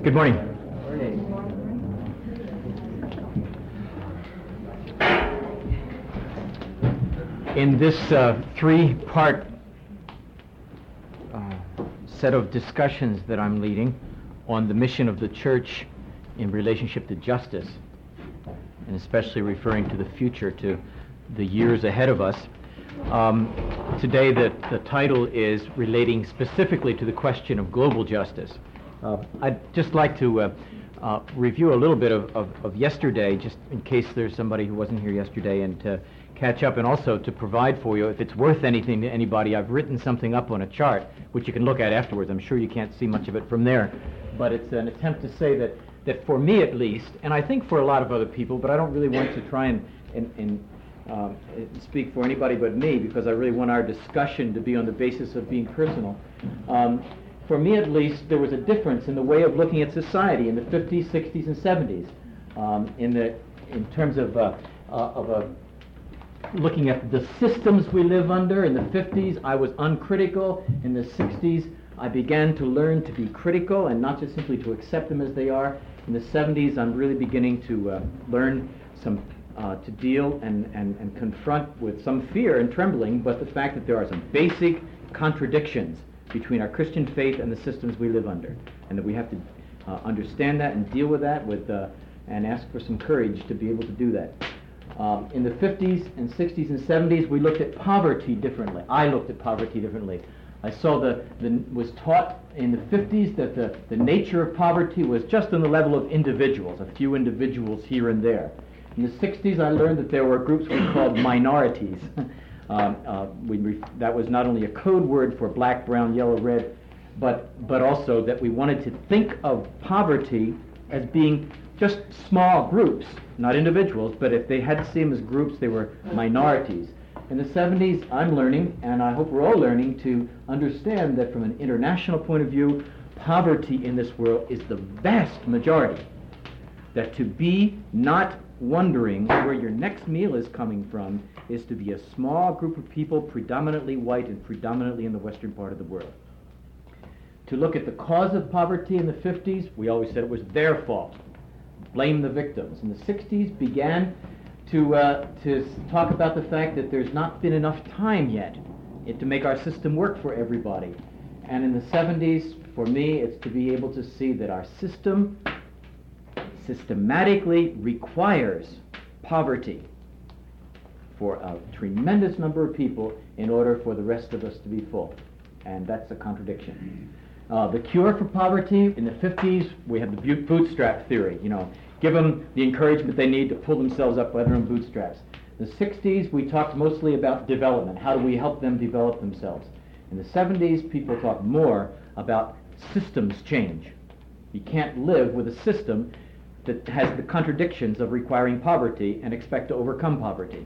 Good morning. In this three-part set of discussions that I'm leading on the mission of the church in relationship to justice, and especially referring to the future, to the years ahead of us, today the title is relating specifically to the question of global justice. I'd just like to review a little bit of yesterday, just in case there's somebody who wasn't here yesterday, and to catch up, and also to provide for you, if it's worth anything to anybody, I've written something up on a chart, which you can look at afterwards. I'm sure you can't see much of it from there, but it's an attempt to say that for me at least, and I think for a lot of other people, but I don't really want to try and speak for anybody but me, because I really want our discussion to be on the basis of being personal. For me at least, there was a difference in the way of looking at society in the 50s, 60s, and 70s. In terms of looking at the systems we live under. In the 50s, I was uncritical. In the 60s, I began to learn to be critical and not just simply to accept them as they are. In the 70s, I'm really beginning to learn to deal and confront with some fear and trembling, but the fact that there are some basic contradictions between our Christian faith and the systems we live under, and that we have to understand that and deal with that and ask for some courage to be able to do that. In the 50s and 60s and 70s, we looked at poverty differently. I looked at poverty differently. I saw was taught in the 50s that the nature of poverty was just on the level of individuals, a few individuals here and there. In the 60s, I learned that there were groups we called minorities. That was not only a code word for black, brown, yellow, red, but also that we wanted to think of poverty as being just small groups, not individuals, but if they had to see them as groups, they were minorities. In the 70s, I'm learning, and I hope we're all learning, to understand that from an international point of view, poverty in this world is the vast majority. That to be not wondering where your next meal is coming from is to be a small group of people, predominantly white and predominantly in the western part of the world. To look at the cause of poverty in the 50s, we always said it was their fault. Blame the victims. In the 60s, began to talk about the fact that there's not been enough time yet to make our system work for everybody. And in the 70s, for me, it's to be able to see that our system systematically requires poverty for a tremendous number of people in order for the rest of us to be full. And that's a contradiction. The cure for poverty, in the 50s, we had the bootstrap theory, give them the encouragement they need to pull themselves up by their own bootstraps. In the 60s, we talked mostly about development. How do we help them develop themselves? In the 70s, people talk more about systems change. You can't live with a system that has the contradictions of requiring poverty and expect to overcome poverty.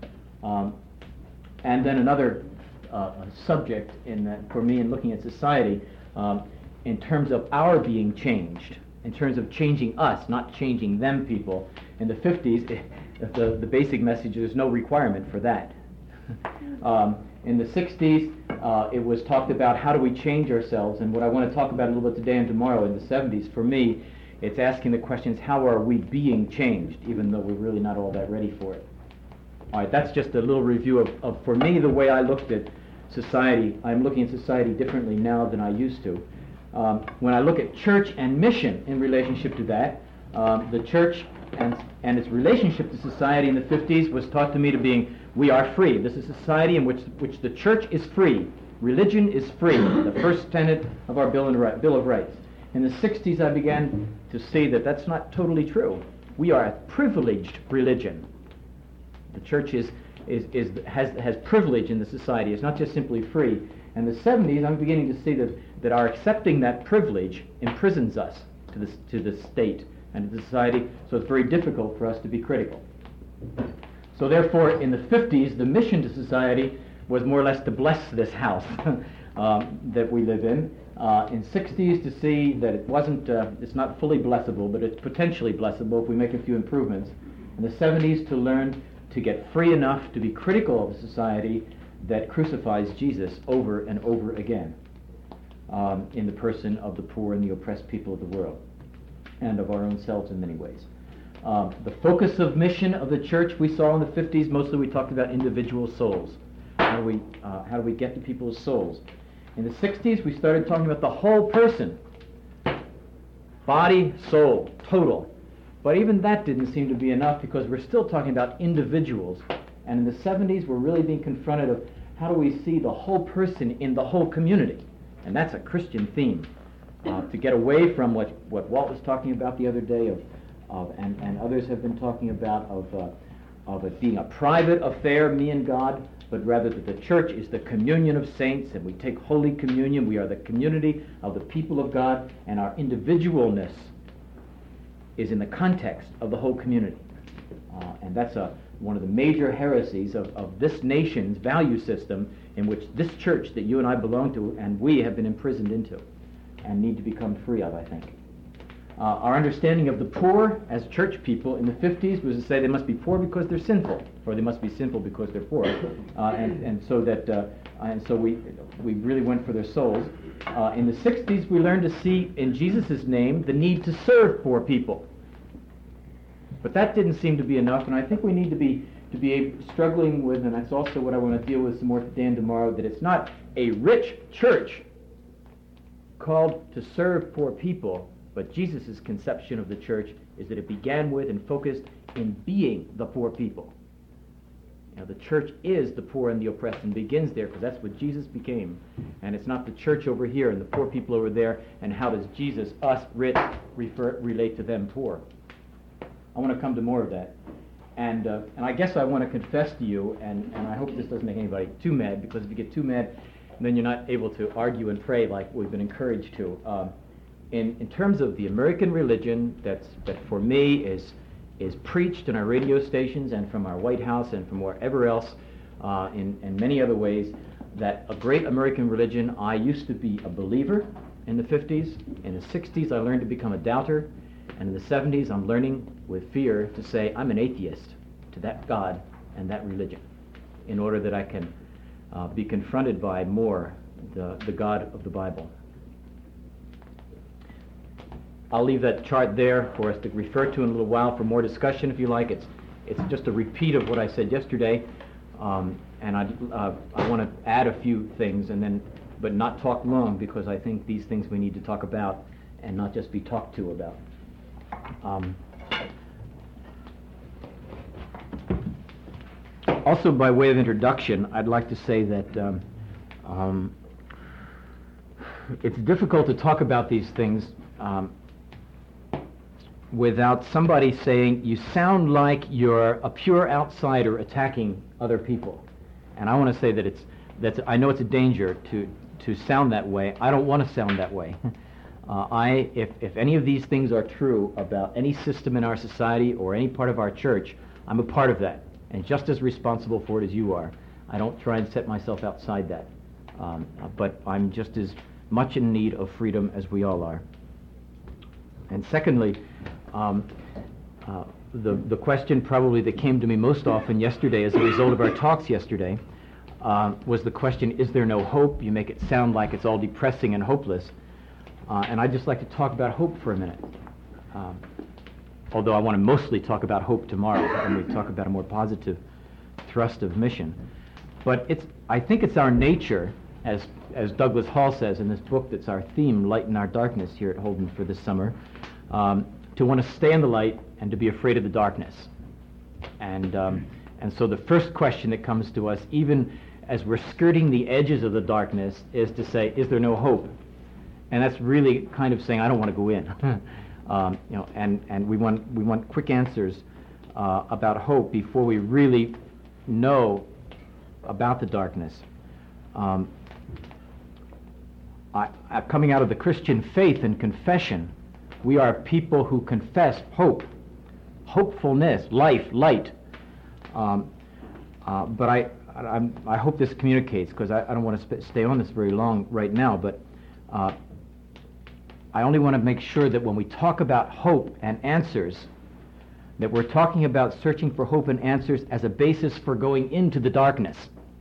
And then another subject for me in looking at society, in terms of our being changed, in terms of changing us, not changing them people. In the 50s, the basic message is there's no requirement for that. In the 60s, it was talked about how do we change ourselves, and what I want to talk about a little bit today and tomorrow in the 70s, for me, it's asking the questions, how are we being changed, even though we're really not all that ready for it. All right, that's just a little review of for me, the way I looked at society. I'm looking at society differently now than I used to. When I look at church and mission in relationship to that, the church and its relationship to society in the 50s was taught to me to being, we are free. This is a society in which the church is free. Religion is free, the first tenet of our Bill of Rights. In the 60s, I began to see that that's not totally true. We are a privileged religion. The church has privilege in the society. It's not just simply free. And the 70s, I'm beginning to see that our accepting that privilege imprisons us to the state and to the society, so it's very difficult for us to be critical. So therefore, in the 50s, the mission to society was more or less to bless this house that we live in. In 60s, to see that it's not fully blessable, but it's potentially blessable if we make a few improvements. In the 70s, to learn to get free enough to be critical of a society that crucifies Jesus over and over again in the person of the poor and the oppressed people of the world. and of our own selves in many ways. The focus of mission of the church we saw in the 50s, mostly we talked about individual souls. How do we get to people's souls? In the 60s, we started talking about the whole person. Body, soul, total. But even that didn't seem to be enough because we're still talking about individuals. And in the 70s, we're really being confronted of how do we see the whole person in the whole community? And that's a Christian theme. To get away from what Walt was talking about the other day and others have been talking about of it being a private affair, me and God, but rather that the church is the communion of saints, and we take Holy Communion. We are the community of the people of God, and our individualness is in the context of the whole community. And that's one of the major heresies of this nation's value system in which this church that you and I belong to and we have been imprisoned into and need to become free of, I think. Our understanding of the poor as church people in the 50s was to say they must be poor because they're sinful, or they must be sinful because they're poor, and so we really went for their souls. In the 60s, we learned to see in Jesus' name the need to serve poor people, but that didn't seem to be enough, and I think we need to be struggling with, and that's also what I want to deal with some more today and tomorrow, that it's not a rich church called to serve poor people. But Jesus' conception of the church is that it began with and focused in being the poor people. You know, the church is the poor and the oppressed and begins there because that's what Jesus became. And it's not the church over here and the poor people over there and how does Jesus, us rich, relate to them poor. I want to come to more of that. And I guess I want to confess to you, and I hope this doesn't make anybody too mad, because if you get too mad, then you're not able to argue and pray like we've been encouraged to. In terms of the American religion that for me is preached in our radio stations and from our White House and from wherever else in many other ways, that a great American religion, I used to be a believer in the 50s. In the 60s, I learned to become a doubter. And in the 70s, I'm learning with fear to say I'm an atheist to that God and that religion in order that I can be confronted by more the God of the Bible. I'll leave that chart there for us to refer to in a little while for more discussion if you like. It's just a repeat of what I said yesterday, and I want to add a few things, but not talk long, because I think these things we need to talk about and not just be talked to about. Also, by way of introduction, I'd like to say that it's difficult to talk about these things without somebody saying, you sound like you're a pure outsider attacking other people. And I want to say that I know it's a danger to sound that way. I don't want to sound that way. If any of these things are true about any system in our society or any part of our church, I'm a part of that, and just as responsible for it as you are. I don't try and set myself outside that, but I'm just as much in need of freedom as we all are. And secondly, the question probably that came to me most often yesterday as a result of our talks yesterday was the question, is there no hope? You make it sound like it's all depressing and hopeless. And I'd just like to talk about hope for a minute. Although I want to mostly talk about hope tomorrow when we talk about a more positive thrust of mission. But I think it's our nature, as Douglas Hall says in this book that's our theme, Light in Our Darkness, here at Holden for this summer, to want to stay in the light and to be afraid of the darkness. And so the first question that comes to us, even as we're skirting the edges of the darkness, is to say, is there no hope? And that's really kind of saying, I don't want to go in. And we want quick answers about hope before we really know about the darkness. Coming out of the Christian faith and confession, we are people who confess hope, hopefulness, life, light. But I hope this communicates, because I don't want to stay on this very long right now, but I only want to make sure that when we talk about hope and answers, that we're talking about searching for hope and answers as a basis for going into the darkness,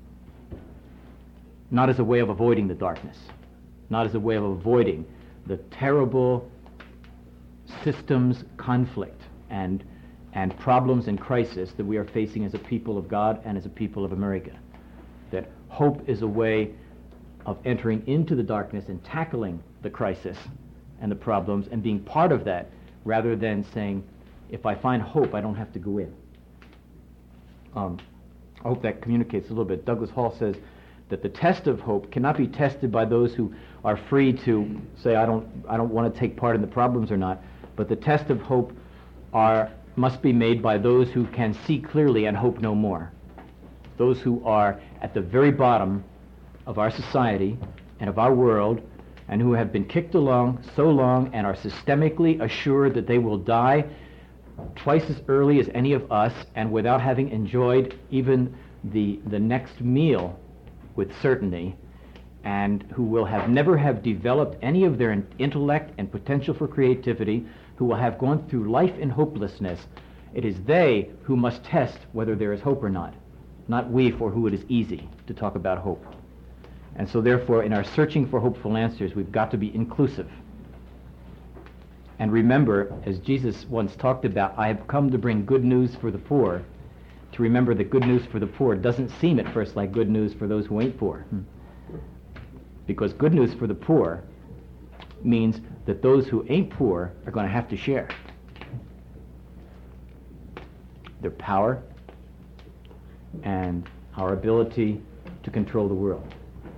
not as a way of avoiding the darkness, not as a way of avoiding the terrible systems conflict and problems and crisis that we are facing as a people of God and as a people of America. That hope is a way of entering into the darkness and tackling the crisis and the problems and being part of that, rather than saying, if I find hope, I don't have to go in. I hope that communicates a little bit. Douglas Hall says that the test of hope cannot be tested by those who are free to say, I don't want to take part in the problems or not, but the test of hope must be made by those who can see clearly and hope no more. Those who are at the very bottom of our society and of our world, and who have been kicked along so long and are systemically assured that they will die twice as early as any of us, and without having enjoyed even the next meal with certainty, and who will never have developed any of their intellect and potential for creativity, who will have gone through life in hopelessness. It is they who must test whether there is hope or not we, for who it is easy to talk about hope. And so therefore, in our searching for hopeful answers, we've got to be inclusive. And remember, as Jesus once talked about, I have come to bring good news for the poor, to remember that good news for the poor doesn't seem at first like good news for those who ain't poor. Because good news for the poor means that those who ain't poor are going to have to share their power and our ability to control the world.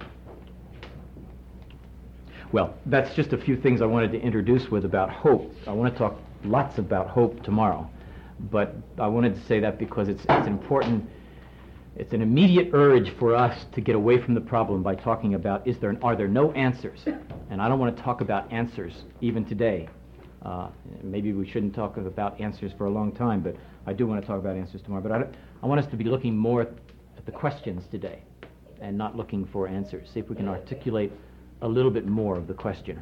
Well, that's just a few things I wanted to introduce with about hope. I want to talk lots about hope tomorrow, but I wanted to say that because it's important. It's an immediate urge for us to get away from the problem by talking about, are there no answers? And I don't want to talk about answers even today. Maybe we shouldn't talk about answers for a long time, but I do want to talk about answers tomorrow. But I want us to be looking more at the questions today and not looking for answers. See if we can articulate a little bit more of the question.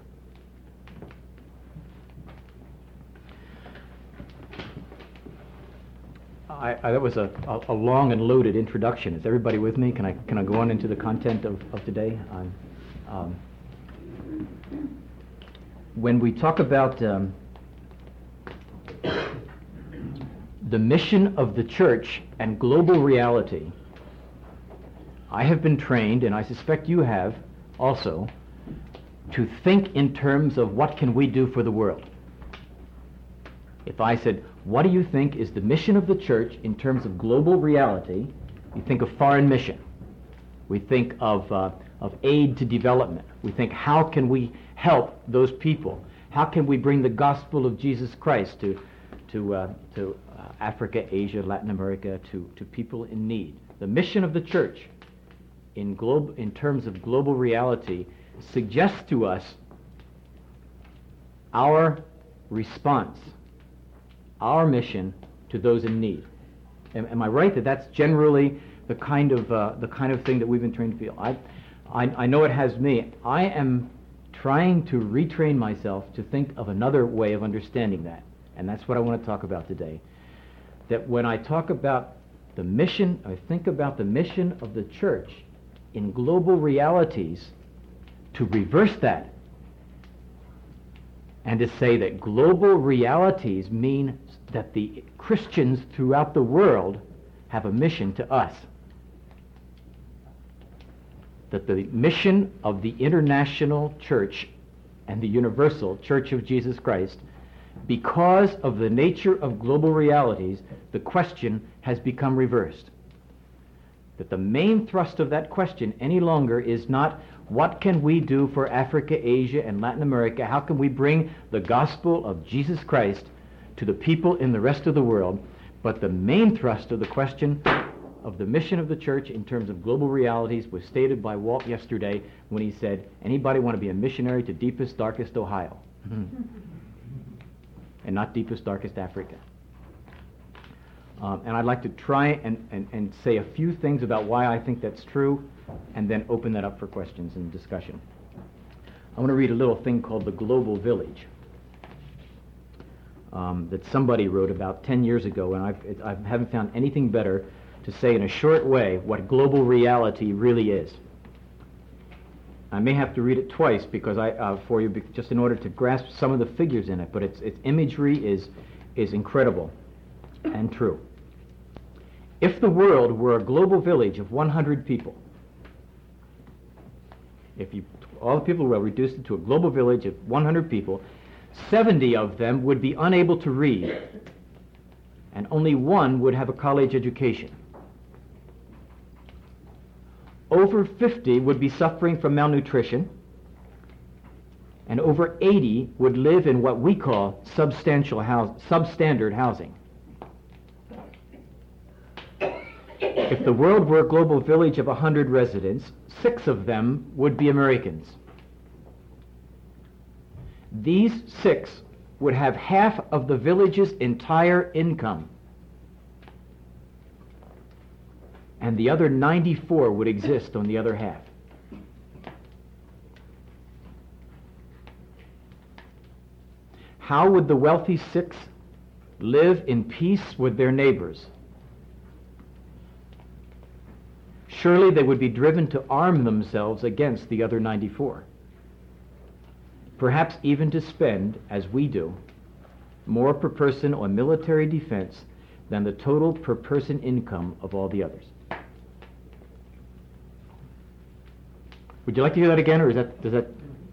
That was a long and loaded introduction. Is everybody with me? Can I go on into the content of today? When we talk about the mission of the church and global reality, I have been trained, and I suspect you have also, to think in terms of what can we do for the world. If I said, what do you think is the mission of the church in terms of global reality, you think of foreign mission. We think of aid to development. We think, how can we help those people? How can we bring the gospel of Jesus Christ to Africa, Asia, Latin America, to people in need? The mission of the church in terms of global reality suggests to us our response, our mission to those in need. Am I right that that's generally the kind of thing that we've been trained to feel? I know it has me. I am trying to retrain myself to think of another way of understanding that, and that's what I want to talk about today. That when I talk about the mission, I think about the mission of the church in global realities, to reverse that and to say that global realities mean that the Christians throughout the world have a mission to us. That the mission of the international church and the universal Church of Jesus Christ, because of the nature of global realities, the question has become reversed. That the main thrust of that question any longer is not, what can we do for Africa, Asia, and Latin America? How can we bring the gospel of Jesus Christ to the people in the rest of the world? But the main thrust of the question of the mission of the church in terms of global realities was stated by Walt yesterday when he said, anybody want to be a missionary to deepest, darkest Ohio? And not deepest, darkest Africa. And I'd like to try and say a few things about why I think that's true, and then open that up for questions and discussion. I want to read a little thing called The Global Village that somebody wrote about 10 years ago, and I haven't found anything better to say in a short way what global reality really is. I may have to read it twice because for you, just in order to grasp some of the figures in it, but its imagery is incredible and true. If the world were a global village of 100 people, all the people were reduced into a global village of 100 people, 70 of them would be unable to read, and only one would have a college education. Over 50 would be suffering from malnutrition, and over 80 would live in what we call substandard housing. If the world were a global village of 100 residents, 6 of them would be Americans. These 6 would have half of the village's entire income, and the other 94 would exist on the other half. How would the wealthy 6 live in peace with their neighbors? Surely they would be driven to arm themselves against the other 94. Perhaps even to spend, as we do, more per person on military defense than the total per person income of all the others. Would you like to hear that again, or does that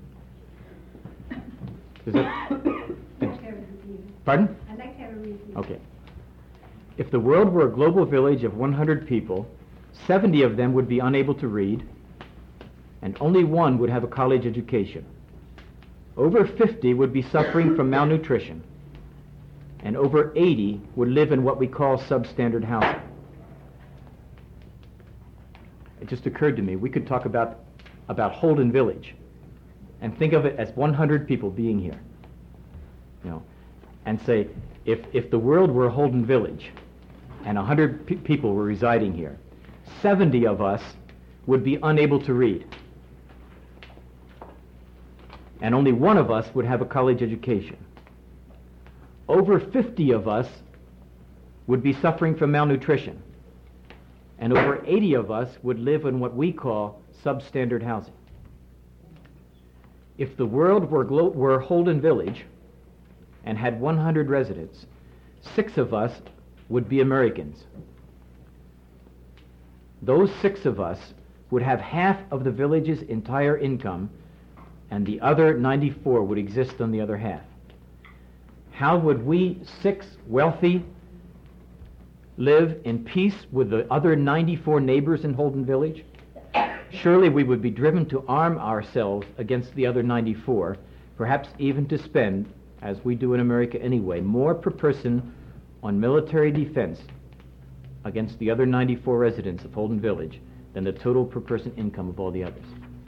Pardon? I'd like to have a review. Okay. If the world were a global village of 100 people, 70 of them would be unable to read, and only one would have a college education. Over 50 would be suffering from malnutrition, and over 80 would live in what we call substandard housing. It just occurred to me, we could talk about Holden Village and think of it as 100 people being here, and say, if the world were a Holden Village and 100 people were residing here, 70 of us would be unable to read, and only one of us would have a college education. Over 50 of us would be suffering from malnutrition, and over 80 of us would live in what we call substandard housing. If the world were Holden Village and had 100 residents, 6 of us would be Americans. Those 6 of us would have half of the village's entire income, and the other 94 would exist on the other half. How would we 6 wealthy live in peace with the other 94 neighbors in Holden Village? Surely we would be driven to arm ourselves against the other 94, perhaps even to spend, as we do in America anyway, more per person on military defense against the other 94 residents of Holden Village than the total per person income of all the others.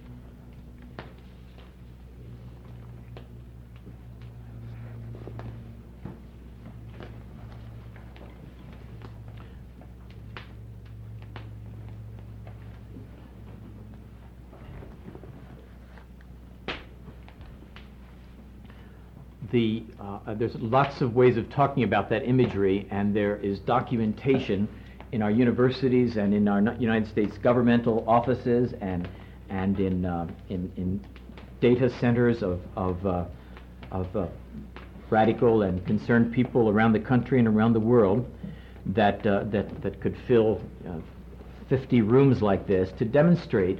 There's lots of ways of talking about that imagery, and there is documentation in our universities and in our United States governmental offices and in data centers of radical and concerned people around the country and around the world that could fill 50 rooms like this to demonstrate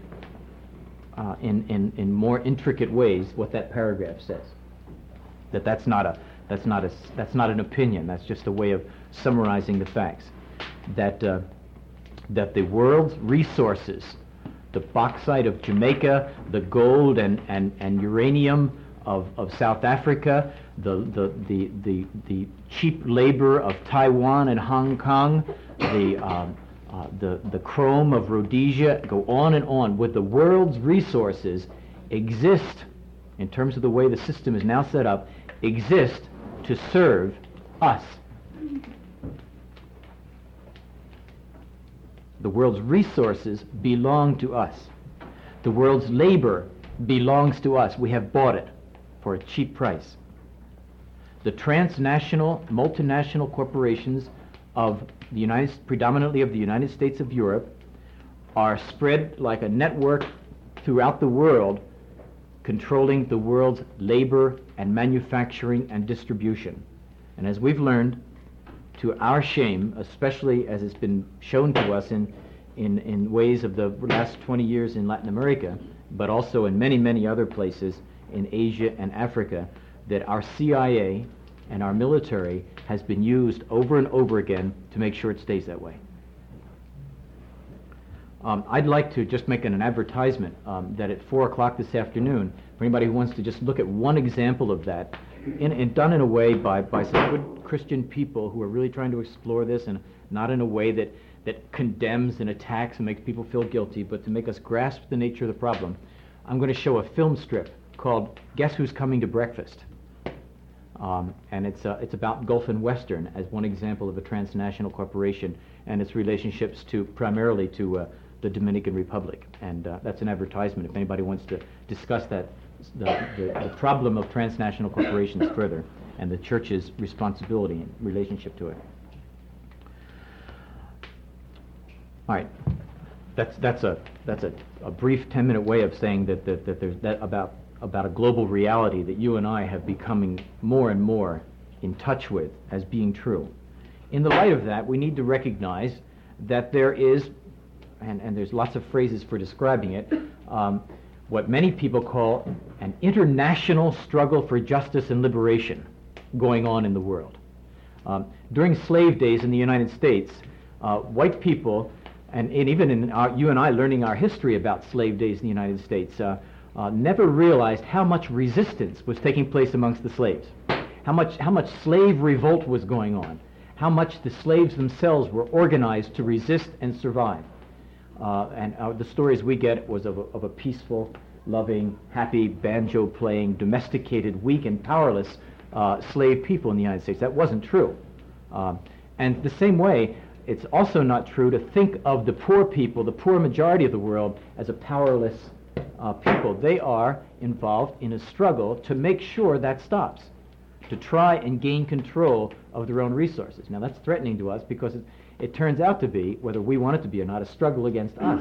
in more intricate ways what that paragraph says. That's not an opinion. That's just a way of summarizing the facts. That the world's resources, the bauxite of Jamaica, the gold and uranium of South Africa, the cheap labor of Taiwan and Hong Kong, the chrome of Rhodesia, go on and on. With the world's resources exist, in terms of the way the system is now set up, exist to serve us. The world's resources belong to us. The world's labor belongs to us. We have bought it for a cheap price. The transnational, multinational corporations of predominantly of the United States of Europe, are spread like a network throughout the world controlling the world's labor and manufacturing and distribution. And as we've learned, to our shame, especially as it's been shown to us in ways of the last 20 years in Latin America, but also in many, many other places in Asia and Africa, that our CIA and our military has been used over and over again to make sure it stays that way. I'd like to just make an advertisement that at 4 o'clock this afternoon, for anybody who wants to just look at one example of that, done in a way by some good Christian people who are really trying to explore this, and not in a way that condemns and attacks and makes people feel guilty, but to make us grasp the nature of the problem. I'm going to show a film strip called Guess Who's Coming to Breakfast? And it's about Gulf and Western as one example of a transnational corporation and its relationships primarily to the Dominican Republic. And that's an advertisement if anybody wants to discuss the problem of transnational corporations further and the church's responsibility and relationship to it. All right, that's a brief 10-minute way of saying that there's that about a global reality that you and I have becoming more and more in touch with as being true. In the light of that, we need to recognize that there is, and there's lots of phrases for describing it, what many people call an international struggle for justice and liberation going on in the world. During slave days in the United States, white people, and even in you and I learning our history about slave days in the United States, never realized how much resistance was taking place amongst the slaves, how much slave revolt was going on, how much the slaves themselves were organized to resist and survive. And the stories we get was of a peaceful, loving, happy, banjo-playing, domesticated, weak, and powerless slave people in the United States. That wasn't true. And the same way, it's also not true to think of the poor people, the poor majority of the world, as a powerless people. They are involved in a struggle to make sure that stops, to try and gain control of their own resources. Now that's threatening to us because it turns out to be, whether we want it to be or not, a struggle against us.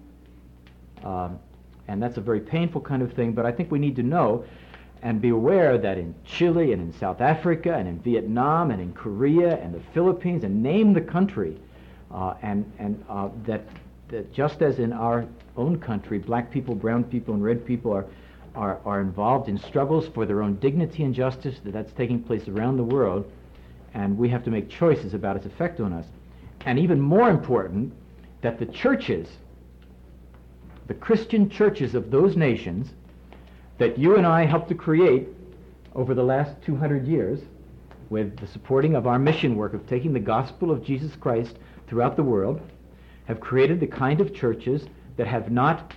And that's a very painful kind of thing, but I think we need to know and be aware that in Chile and in South Africa and in Vietnam and in Korea and the Philippines, and name the country, that just as in our own country, black people, brown people, and red people are involved in struggles for their own dignity and justice, that's taking place around the world, and we have to make choices about its effect on us. And even more important, that the churches, the Christian churches of those nations that you and I helped to create over the last 200 years with the supporting of our mission work of taking the gospel of Jesus Christ throughout the world, have created the kind of churches that have not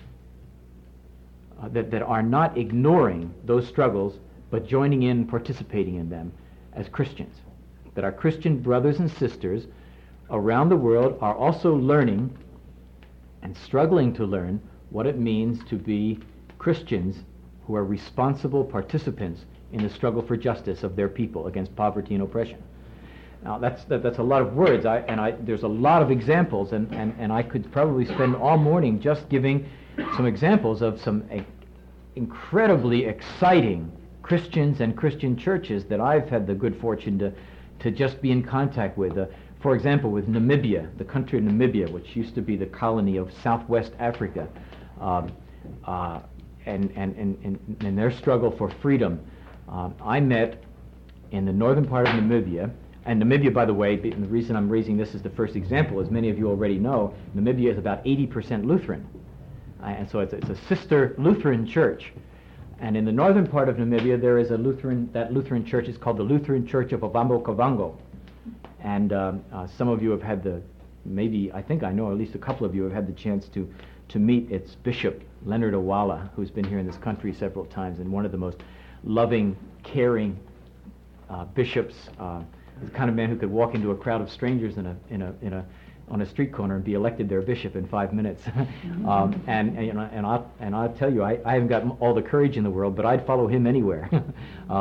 that are not ignoring those struggles, but joining in and participating in them as Christians. That our Christian brothers and sisters around the world are also learning and struggling to learn what it means to be Christians who are responsible participants in the struggle for justice of their people against poverty and oppression. Now that's a lot of words, there's a lot of examples, and I could probably spend all morning just giving some examples of some incredibly exciting Christians and Christian churches that I've had the good fortune to just be in contact with. For example, with Namibia, the country of Namibia, which used to be the colony of Southwest Africa, and their struggle for freedom. I met in the northern part of Namibia, and Namibia, by the way, the reason I'm raising this as the first example, as many of you already know, Namibia is about 80% Lutheran, and so it's a sister Lutheran church. And in the northern part of Namibia, there is that Lutheran church is called the Lutheran Church of Ovambo Kavango. And some of you have had I think I know at least a couple of you have had the chance to meet its bishop, Leonard Owala, who's been here in this country several times, and one of the most loving, caring bishops, the kind of man who could walk into a crowd of strangers on a street corner and be elected their bishop in 5 minutes. And I'll tell you, I haven't got all the courage in the world, but I'd follow him anywhere.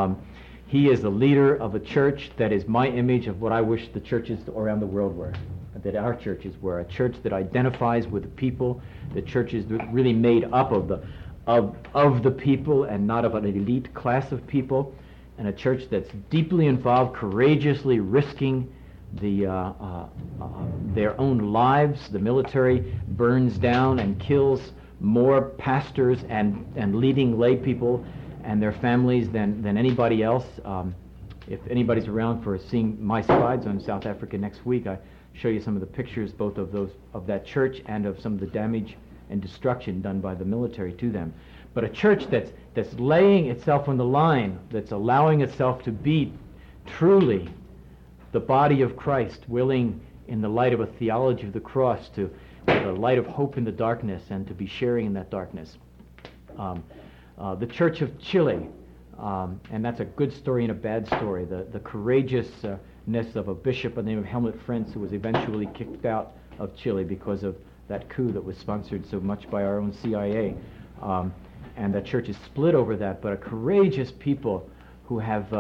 He is the leader of a church that is my image of what I wish the churches around the world were. that our churches were. A church that identifies with the people. The church is really made up of the people and not of an elite class of people. And a church that's deeply involved, courageously risking their own lives. The military burns down and kills more pastors and leading lay people and their families than anybody else. If anybody's around for seeing my slides on South Africa next week, I show you some of the pictures both of that church and of some of the damage and destruction done by the military to them. But a church that's laying itself on the line, that's allowing itself to be truly the body of Christ, willing in the light of a theology of the cross to with a light of hope in the darkness and to be sharing in that darkness. The Church of Chile, and that's a good story and a bad story. The courageousness of a bishop by the name of Helmut Frenz, who was eventually kicked out of Chile because of that coup that was sponsored so much by our own CIA. And that church is split over that, but a courageous people who have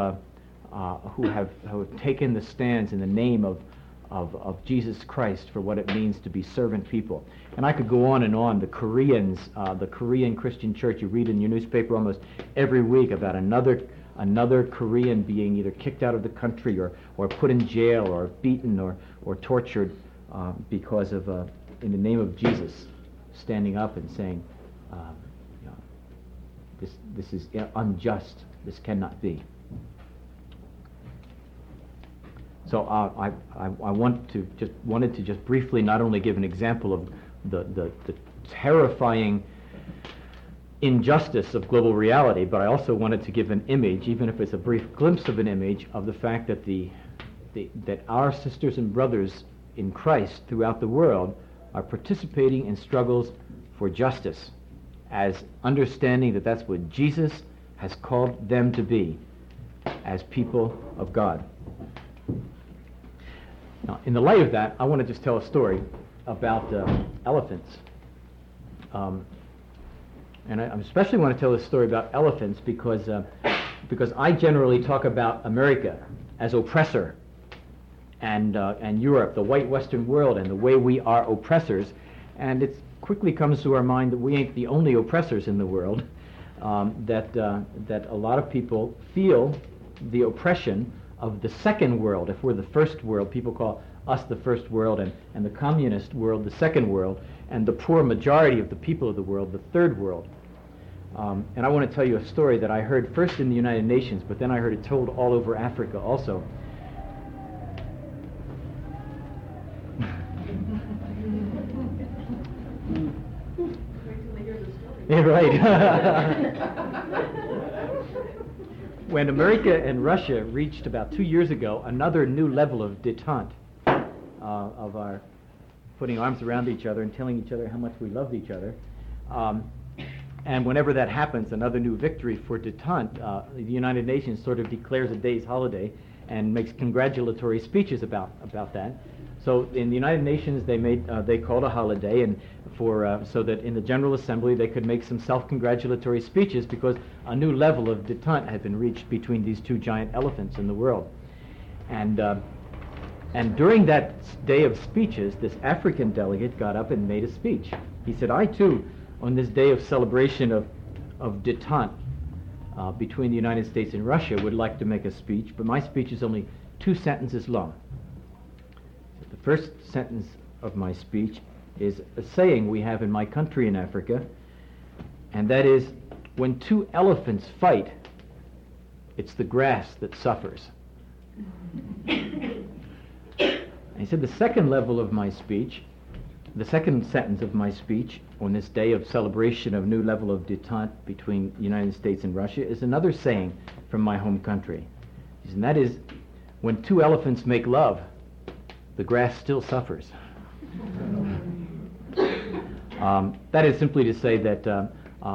taken the stands in the name of Jesus Christ for what it means to be servant people. And I could go on and on. The Koreans, the Korean Christian church, you read in your newspaper almost every week about another Korean being either kicked out of the country or put in jail or beaten or tortured because of, in the name of Jesus, standing up and saying, this is unjust, this cannot be. So I wanted to just briefly not only give an example of the terrifying injustice of global reality, but I also wanted to give an image, even if it's a brief glimpse of an image, of the fact that that our sisters and brothers in Christ throughout the world are participating in struggles for justice, as understanding that that's what Jesus has called them to be, as people of God. Now, in the light of that, I want to just tell a story about elephants. And I especially want to tell this story about elephants because I generally talk about America as oppressor and Europe, the white Western world, and the way we are oppressors. And it quickly comes to our mind that we ain't the only oppressors in the world, that a lot of people feel the oppression of the second world. If we're the first world, people call us the first world, and the communist world the second world, and the poor majority of the people of the world the third world. And I want to tell you a story that I heard first in the United Nations, but then I heard it told all over Africa also. Yeah, right. When America and Russia reached about 2 years ago another new level of détente, of our putting arms around each other and telling each other how much we loved each other, and whenever that happens, another new victory for détente, the United Nations sort of declares a day's holiday and makes congratulatory speeches about that. So in the United Nations, they called a holiday, and so that in the General Assembly they could make some self-congratulatory speeches because a new level of détente had been reached between these two giant elephants in the world. And during that day of speeches, this African delegate got up and made a speech. He said, "I too, on this day of celebration of détente between the United States and Russia, would like to make a speech, but my speech is only 2 sentences long." The first sentence of my speech is a saying we have in my country in Africa, and that is, when 2 elephants fight, it's the grass that suffers. And he said the second level of my speech, the second sentence of my speech on this day of celebration of new level of détente between the United States and Russia is another saying from my home country. And that is, when 2 elephants make love, the grass still suffers. That is simply to say that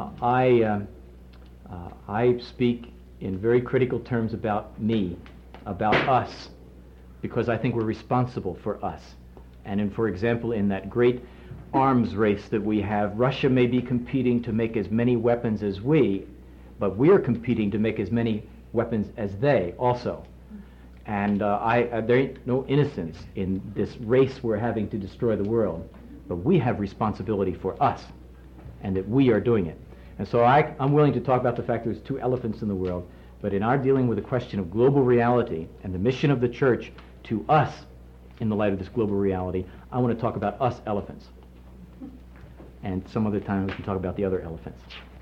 I speak in very critical terms about me, about us, because I think we're responsible for us. And for example, in that great arms race that we have, Russia may be competing to make as many weapons as we, but we're competing to make as many weapons as they also. And there ain't no innocence in this race we're having to destroy the world. But we have responsibility for us, and that we are doing it. And so I'm willing to talk about the fact there's two elephants in the world, but in our dealing with the question of global reality and the mission of the church to us in the light of this global reality, I want to talk about us elephants. And some other time we can talk about the other elephants.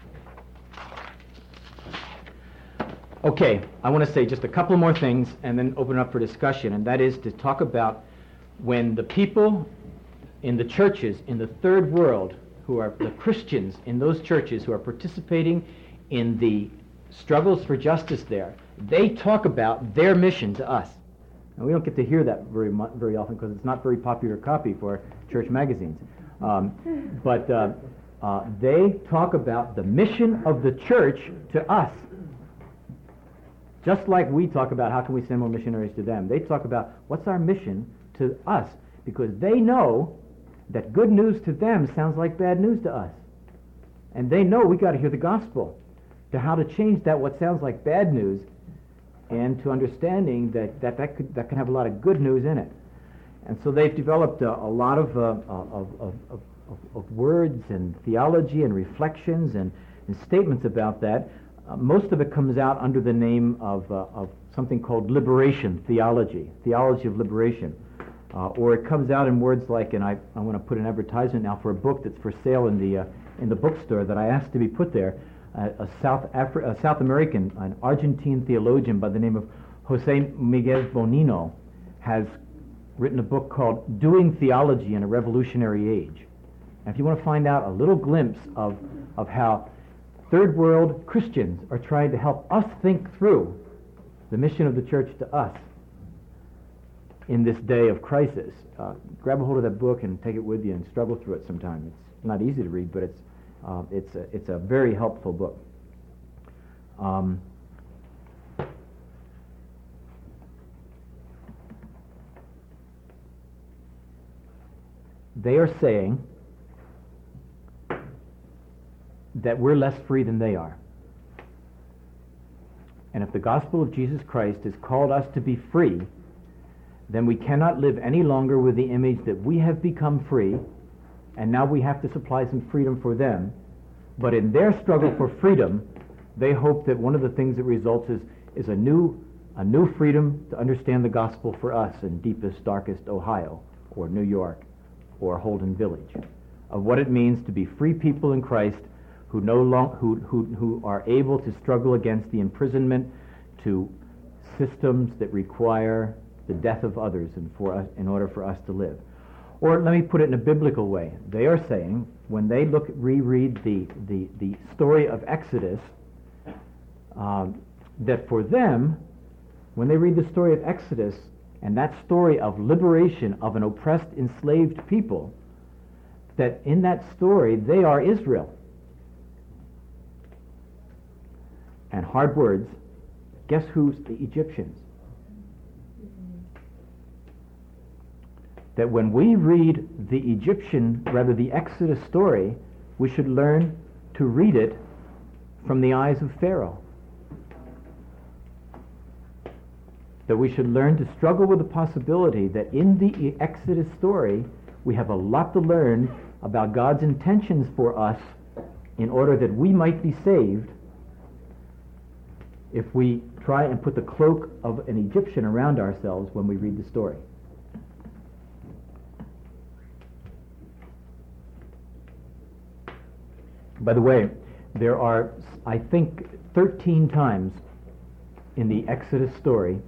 Okay, I want to say just a couple more things and then open it up for discussion, and that is to talk about when the people in the churches in the third world, who are the Christians in those churches who are participating in the struggles for justice there, they talk about their mission to us. And we don't get to hear that very often because it's not very popular copy for church magazines. But they talk about the mission of the church to us. Just like we talk about how can we send more missionaries to them, they talk about what's our mission to us, because they know that good news to them sounds like bad news to us. And they know we got to hear the gospel, to how to change that what sounds like bad news and to understanding that can have a lot of good news in it. And so they've developed a lot of words and theology and reflections and statements about that. Most of it comes out under the name of something called liberation theology of liberation. Or it comes out in words like, and I want to put an advertisement now for a book that's for sale in the bookstore that I asked to be put there. A South American, an Argentine theologian by the name of Jose Miguel Bonino has written a book called Doing Theology in a Revolutionary Age. And if you want to find out a little glimpse of how third world Christians are trying to help us think through the mission of the church to us in this day of crisis, grab a hold of that book and take it with you and struggle through it sometime. It's not easy to read, but it's a very helpful book. They are saying that we're less free than they are. And if the gospel of Jesus Christ has called us to be free, then we cannot live any longer with the image that we have become free, and now we have to supply some freedom for them. But in their struggle for freedom, they hope that one of the things that results is a new freedom to understand the gospel for us in deepest, darkest Ohio, or New York, or Holden Village, of what it means to be free people in Christ who are able to struggle against the imprisonment to systems that require the death of others in order for us to live. Or let me put it in a biblical way. They are saying, when they reread the story of Exodus, that for them, when they read the story of Exodus and that story of liberation of an oppressed, enslaved people, that in that story they are Israel. And hard words, guess who's the Egyptians? That when we read the Exodus story, we should learn to read it from the eyes of Pharaoh. That we should learn to struggle with the possibility that in the Exodus story, we have a lot to learn about God's intentions for us in order that we might be saved if we try and put the cloak of an Egyptian around ourselves when we read the story. By the way, there are, I think, 13 times in the Exodus story,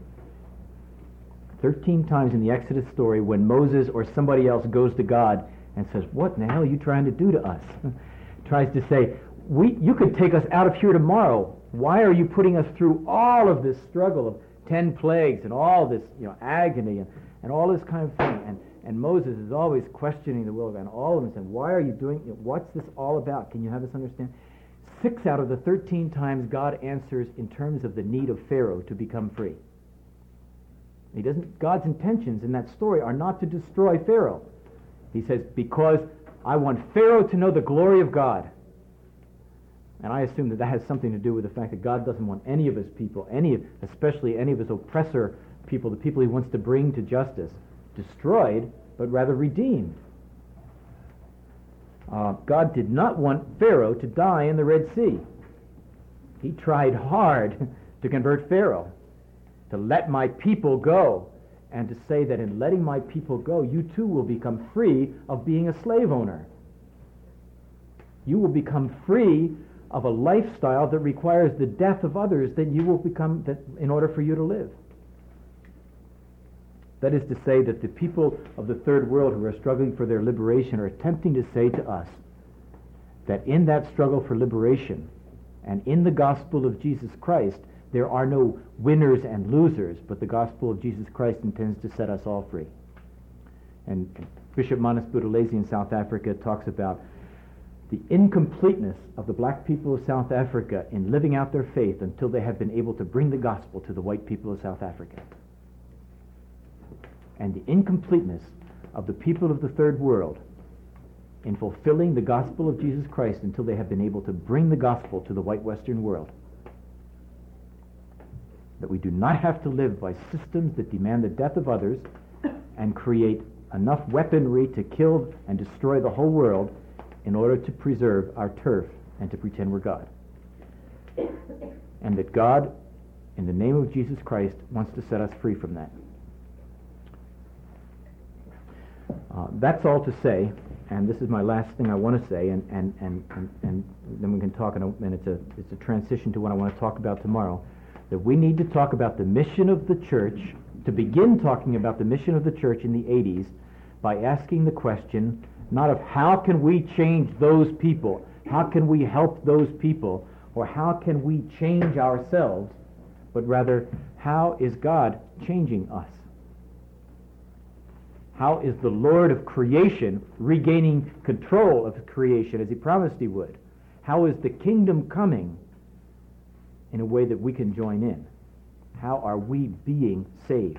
when Moses or somebody else goes to God and says, "What in the hell are you trying to do to us?" Tries to say, you could take us out of here tomorrow. Why are you putting us through all of this struggle of 10 plagues and all this agony and all this kind of thing? And Moses is always questioning the will of God. And all of them saying, why are you doing it? What's this all about? Can you have us understand? 6 out of the 13 times God answers in terms of the need of Pharaoh to become free. God's intentions in that story are not to destroy Pharaoh. He says, because I want Pharaoh to know the glory of God. And I assume that has something to do with the fact that God doesn't want any of his people, especially any of his oppressor people, the people he wants to bring to justice, destroyed, but rather redeemed. God did not want Pharaoh to die in the Red Sea. He tried hard to convert Pharaoh, to let my people go, and to say that in letting my people go, you too will become free of being a slave owner. You will become free of a lifestyle that requires the death of others that you will become in order for you to live. That is to say that the people of the third world who are struggling for their liberation are attempting to say to us that in that struggle for liberation and in the gospel of Jesus Christ, there are no winners and losers, but the gospel of Jesus Christ intends to set us all free. And Bishop Manus Buthelezi in South Africa talks about the incompleteness of the black people of South Africa in living out their faith until they have been able to bring the gospel to the white people of South Africa. And the incompleteness of the people of the third world in fulfilling the gospel of Jesus Christ until they have been able to bring the gospel to the white Western world. That we do not have to live by systems that demand the death of others and create enough weaponry to kill and destroy the whole world in order to preserve our turf and to pretend we're God. And that God, in the name of Jesus Christ, wants to set us free from that. That's all to say, and this is my last thing I want to say, and then we can talk, and it's a transition to what I want to talk about tomorrow, that we need to talk about the mission of the church, to begin talking about the mission of the church in the 80s by asking the question, not of how can we change those people, how can we help those people, or how can we change ourselves, but rather, how is God changing us? How is the Lord of creation regaining control of creation as he promised he would? How is the kingdom coming in a way that we can join in? How are we being saved?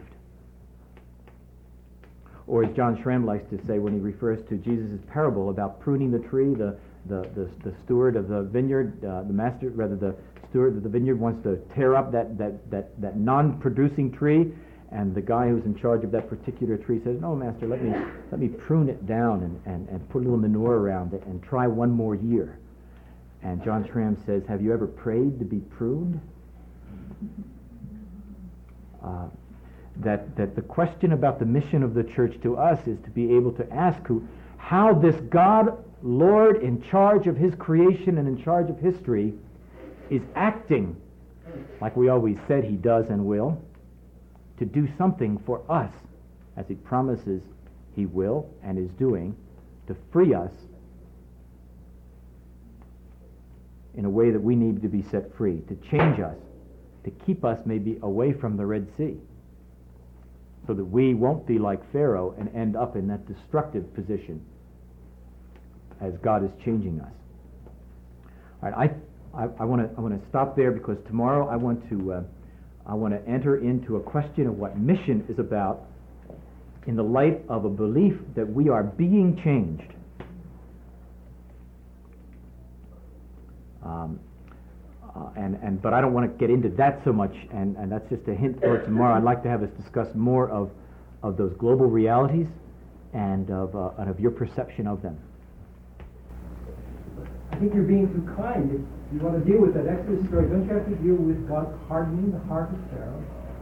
Or as John Schramm likes to say when he refers to Jesus' parable about pruning the tree, the steward of the vineyard, the steward of the vineyard wants to tear up that non-producing tree, and the guy who's in charge of that particular tree says, "No, master, let me prune it down and put a little manure around it and try one more year." And John Schramm says, "Have you ever prayed to be pruned?" That the question about the mission of the church to us is to be able to ask how this God, Lord, in charge of his creation and in charge of history, is acting like we always said he does and will, to do something for us, as he promises he will and is doing, to free us in a way that we need to be set free, to change us, to keep us maybe away from the Red Sea, so that we won't be like Pharaoh and end up in that destructive position as God is changing us. All right, I want to stop there because tomorrow I want to enter into a question of what mission is about in the light of a belief that we are being changed. But I don't want to get into that so much, and that's just a hint for tomorrow. I'd like to have us discuss more of those global realities and of your perception of them. I think you're being too kind. If you want to deal with that Exodus story, don't you have to deal with God hardening the heart of Pharaoh?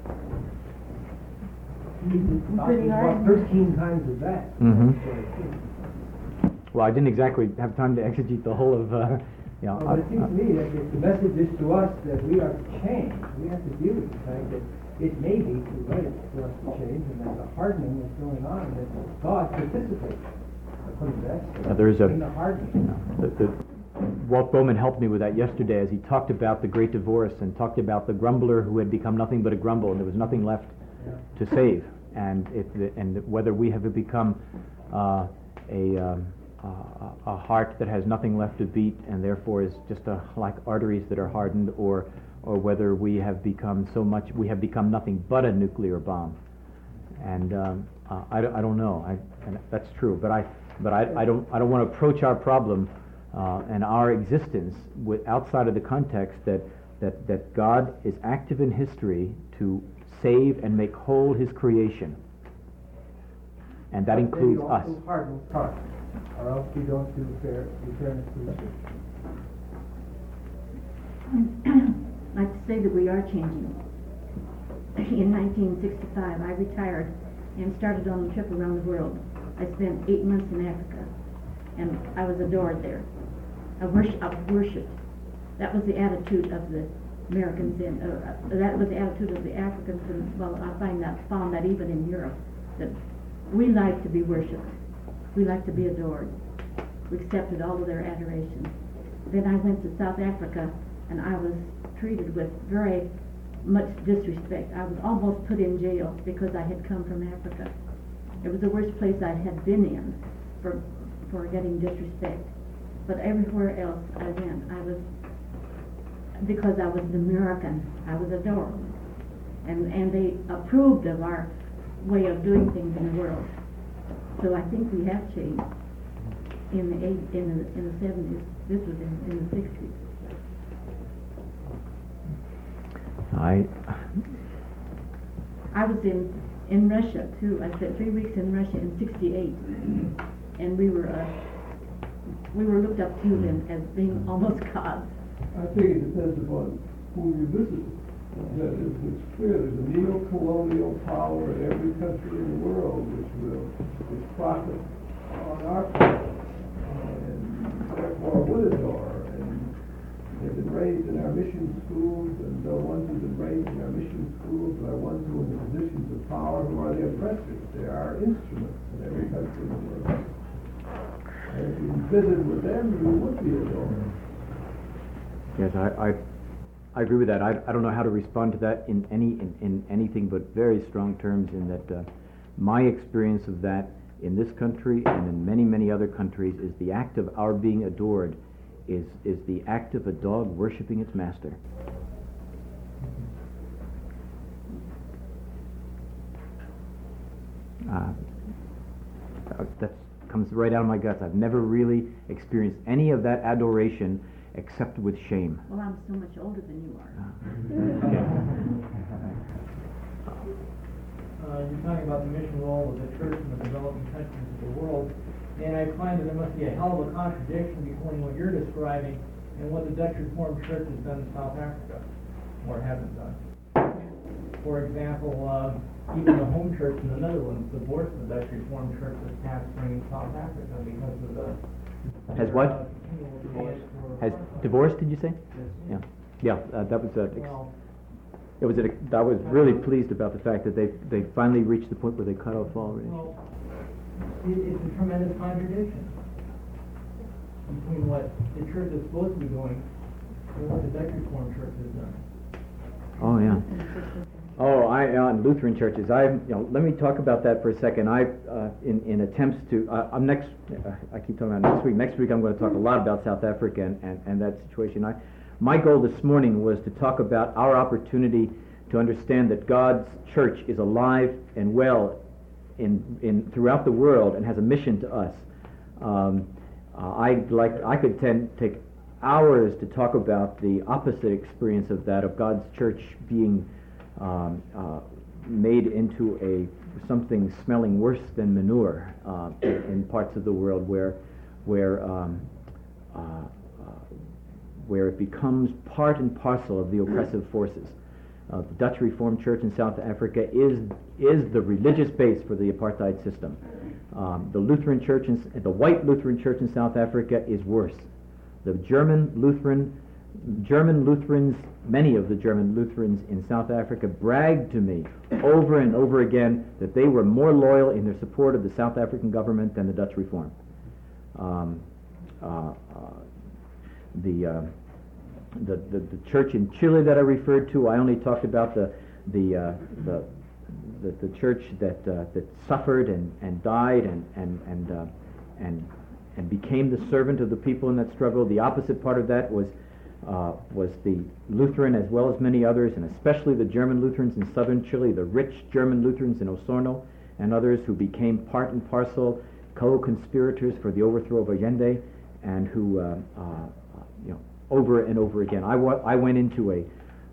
Pretty hard. 13 times of that. Mm-hmm. Well, I didn't exactly have time to exegete the whole of... but it seems to me that if the message is to us that we are to change, we have to deal with the fact that it may be too late for us to change, and that the hardening is going on, that God participates. According to that, in the hardening. Walt Bowman helped me with that yesterday as he talked about the great divorce and talked about the grumbler who had become nothing but a grumble, and there was nothing left to save, and whether we have become a heart that has nothing left to beat and therefore is just like arteries that are hardened, or whether we have become nothing but a nuclear bomb. And I don't know. And that's true. But I don't want to approach our problem and our existence outside of the context that God is active in history to save and make whole his creation. And that includes us. You also harden heart, or else you don't do fairness to the church. I'd like to say that we are changing. In 1965, I retired and started on a trip around the world. I spent 8 months in Africa, and I was adored there. I worshipped. That was the attitude of the Americans, and that was the attitude of the Africans. And well, I found that even in Europe, that we like to be worshipped. We like to be adored. We accepted all of their adoration. Then I went to South Africa, and I was treated with very much disrespect. I was almost put in jail because I had come from Africa. It was the worst place I had been in for getting disrespect. But everywhere else I went, because I was an American, I was adored. And they approved of our way of doing things in the world. So I think we have changed in the 70s. This was in the 60s. I was in Russia too. I spent 3 weeks in Russia in '68, and we were looked up to as being almost gods. I think it depends upon who you visit. That is, it's clear there's a neo-colonial power in every country in the world which profits on our part, and therefore would adore. And they've been raised in our mission schools, and the ones who've been raised in our mission schools are ones who are in the positions of power, who are the oppressors. They are instruments in every country in the world. And if you visited with them, you would be adored. Yes, I agree with that. I don't know how to respond to that in anything but very strong terms, in that my experience of that in this country and in many, many other countries is the act of our being adored is the act of a dog worshiping its master. That comes right out of my guts. I've never really experienced any of that adoration except with shame. Well, I'm so much older than you are. You're talking about the mission role of the church in the developing countries of the world, and I find that there must be a hell of a contradiction between what you're describing and what the Dutch Reformed Church has done in South Africa, or hasn't done. For example, even the home church in the Netherlands divorced the Dutch Reformed Church this past spring in South Africa because of the... Has what? Has divorced, did you say? Yes. Yeah. That was I was really pleased about the fact that they finally reached the point where they cut off all relations. Well, it's a tremendous contradiction between what the church is supposed to be doing and what the Dutch Reformed Church has done. Oh yeah. Oh, on Lutheran churches. Let me talk about that for a second. In attempts to, I'm next. I keep talking about next week. Next week, I'm going to talk a lot about South Africa and that situation. My goal this morning was to talk about our opportunity to understand that God's church is alive and well in throughout the world and has a mission to us. I could take hours to talk about the opposite experience of that, of God's church being made into something smelling worse than manure in parts of the world where it becomes part and parcel of the oppressive forces. The Dutch Reformed Church in South Africa is the religious base for the apartheid system. The Lutheran Church, the white Lutheran Church in South Africa is worse. The German Lutherans, many of the German Lutherans in South Africa bragged to me over and over again that they were more loyal in their support of the South African government than the Dutch Reform. The church in Chile that I referred to, I only talked about the church that suffered and died and became the servant of the people in that struggle. The opposite part of that was the Lutheran, as well as many others, and especially the German Lutherans in southern Chile, the rich German Lutherans in Osorno and others who became part and parcel co-conspirators for the overthrow of Allende and who, over and over again. I went into a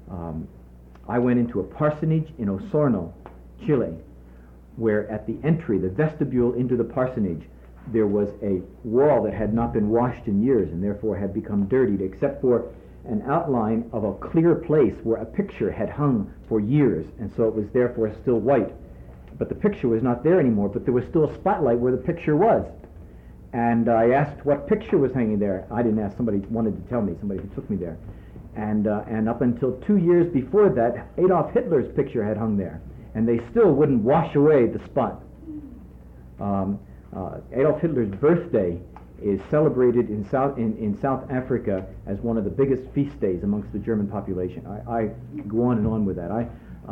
parsonage in Osorno, Chile, where at the entry, the vestibule into the parsonage, there was a wall that had not been washed in years and therefore had become dirtied, except for an outline of a clear place where a picture had hung for years, and so it was therefore still white. But the picture was not there anymore, but there was still a spotlight where the picture was. And I asked what picture was hanging there. I didn't ask, somebody wanted to tell me, somebody who took me there. And up until 2 years before that, Adolf Hitler's picture had hung there, and they still wouldn't wash away the spot. Adolf Hitler's birthday is celebrated in South Africa as one of the biggest feast days amongst the German population. I go on and on with that.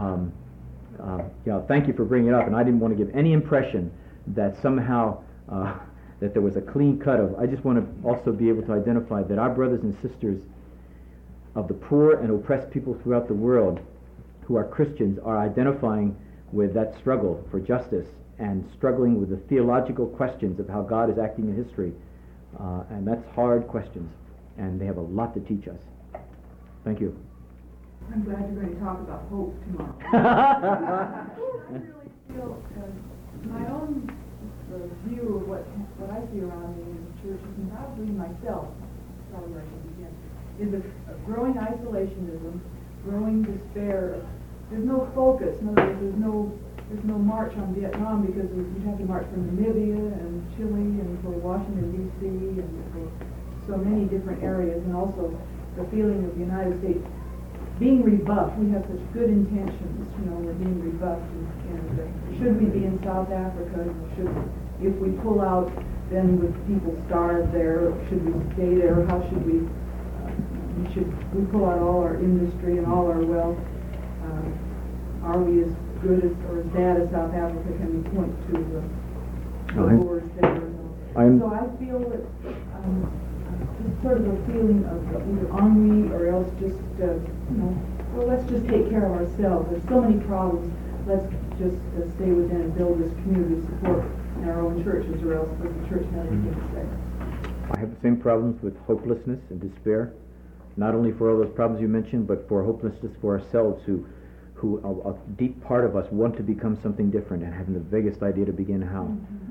Thank you for bringing it up, and I didn't want to give any impression that somehow that there was a clean cut of. I just want to also be able to identify that our brothers and sisters of the poor and oppressed people throughout the world who are Christians are identifying with that struggle for justice and struggling with the theological questions of how God is acting in history. And that's hard questions, and they have a lot to teach us. Thank you. I'm glad you're going to talk about hope tomorrow. I really feel my own view of what I see around me in the churches, and probably myself, probably where I should begin, is a growing isolationism, growing despair. There's no focus. In other words, there's no march on Vietnam because we have to march from Namibia and Chile and for Washington, D.C. and for so many different areas, and also the feeling of the United States being rebuffed. We have such good intentions, we're being rebuffed. And should we be in South Africa? If we pull out, then would people starve there? Should we stay there? How should we? Should we pull out all our industry and all our wealth? Are we as good as or as bad as South Africa? Can we point to the wars there? So I feel that just sort of a feeling of either ennui or else just let's just take care of ourselves. There's so many problems. Let's just stay within and build this community support in our own churches, or else the church has anything to say. I have the same problems with hopelessness and despair, not only for all those problems you mentioned, but for hopelessness for ourselves, who a deep part of us want to become something different and having the vaguest idea to begin how.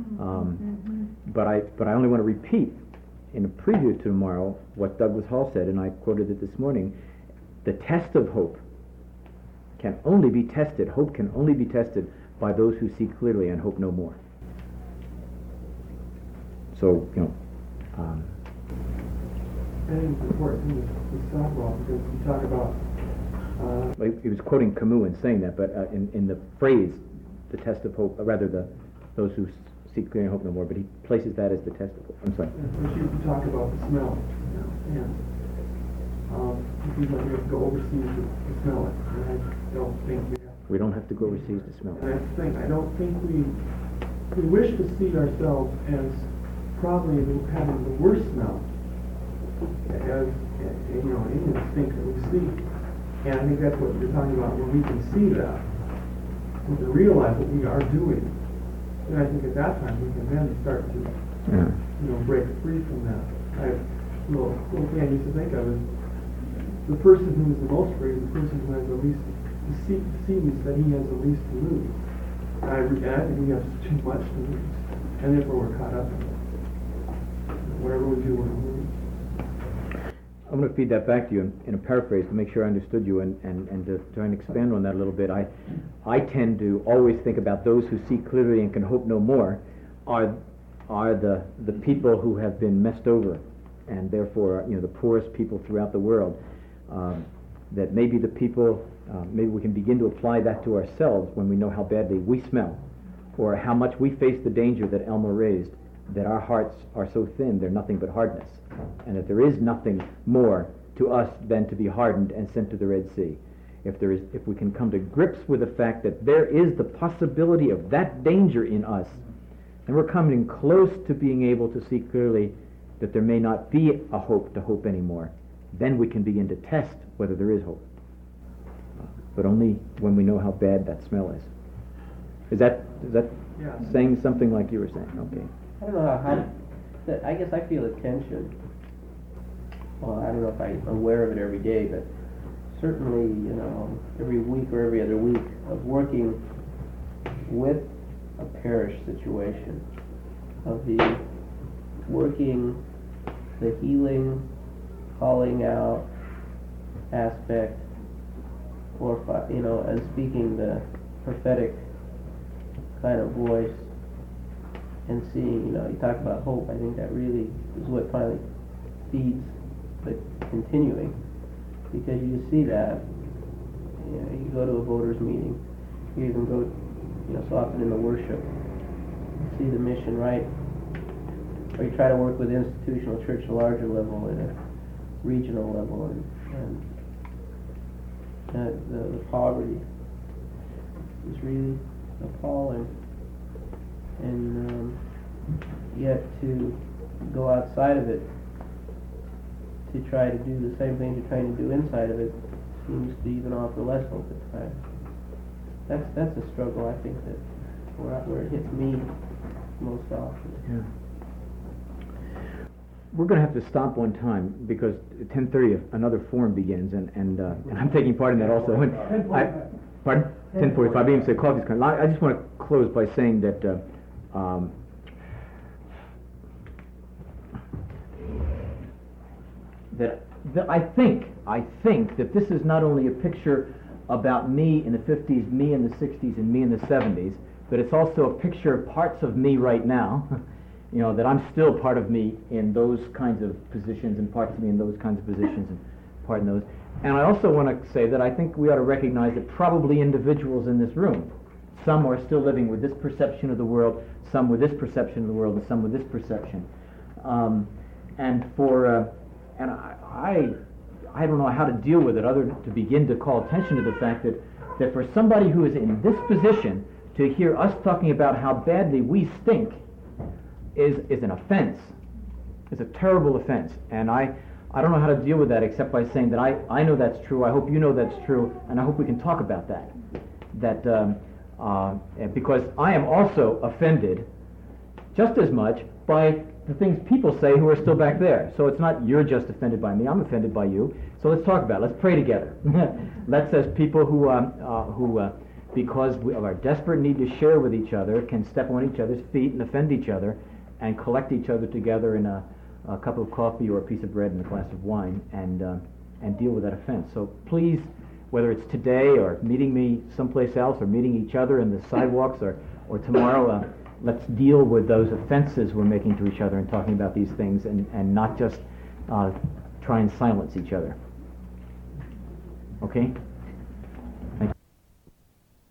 But I only want to repeat in a preview to tomorrow what Douglas Hall said, and I quoted it this morning. The test of hope can only be tested. Hope can only be tested by those who see clearly and hope no more. So, I think it's important to stop off because we talk about. He was quoting Camus in saying that, but in the phrase, the test of hope, those who see clearly and hope no more, but he places that as the test of hope. I'm sorry. You talk about the smell, and people have to go overseas to smell it, and I don't think we don't have to go overseas to smell it. And that's the thing. I don't think we wish to see ourselves as probably having the worst smell, as Indians think that we see. And I think that's what you're talking about, when we can see that, we can realize what we are doing. And I think at that time we can then start to, break free from that. A little thing I used to think of is the person who is the most free is the person who has the least, sees that he has the least to lose. And I think we have too much to lose, and therefore we're caught up in it. Whatever we do, we're going to lose. I'm going to feed that back to you in a paraphrase to make sure I understood you and to try and expand on that a little bit. I tend to always think about those who see clearly and can hope no more are the people who have been messed over, and therefore the poorest people throughout the world. That maybe the people, maybe we can begin to apply that to ourselves when we know how badly we smell, or how much we face the danger that Elmer raised, that our hearts are so thin they're nothing but hardness, and that there is nothing more to us than to be hardened and sent to the Red Sea. If we can come to grips with the fact that there is the possibility of that danger in us, then we're coming close to being able to see clearly that there may not be a hope to hope anymore. Then we can begin to test whether there is hope. But only when we know how bad that smell is. Is that saying something like you were saying? Okay. I don't know that I guess I feel a tension. Well, I don't know if I'm aware of it every day, but certainly, every week or every other week of working with a parish situation, of the working the healing, calling out aspect, or and speaking the prophetic kind of voice, and seeing, you talk about hope. I think that really is what finally feeds the continuing, because you see that, you go to a voters meeting, you even go, so often in the worship, see the mission right, or you try to work with institutional church at a larger level, at a regional level, and the poverty is really appalling, and yet to go outside of it to try to do the same things you're trying to do inside of it seems to even offer less hope at times. That's a struggle, I think, that where it hits me most often. Yeah. We're going to have to stop one time because at 10:30 another forum begins, and I'm taking part in that also. Pardon? 10:45. I didn't even say coffee's coming. I just want to close by saying that that I think that this is not only a picture about me in the 50s, me in the 60s, and me in the 70s, but it's also a picture of parts of me right now, that I'm still part of me in those kinds of positions, and parts of me in those kinds of positions, and part in those. And I also want to say that I think we ought to recognize that probably individuals in this room, some are still living with this perception of the world, some with this perception of the world, and some with this perception. And I don't know how to deal with it other than to begin to call attention to the fact that for somebody who is in this position to hear us talking about how badly we stink is an offense. It's a terrible offense. And I don't know how to deal with that except by saying that I know that's true, I hope you know that's true, and I hope we can talk about that. Because I am also offended just as much by the things people say who are still back there. So it's not you're just offended by me, I'm offended by you. So let's talk about it. Let's pray together. Let's, as people who because of our desperate need to share with each other, can step on each other's feet and offend each other and collect each other together in a cup of coffee or a piece of bread and a glass of wine and deal with that offense. So please, whether it's today or meeting me someplace else or meeting each other in the sidewalks or tomorrow, let's deal with those offenses we're making to each other and talking about these things and not just try and silence each other. Okay?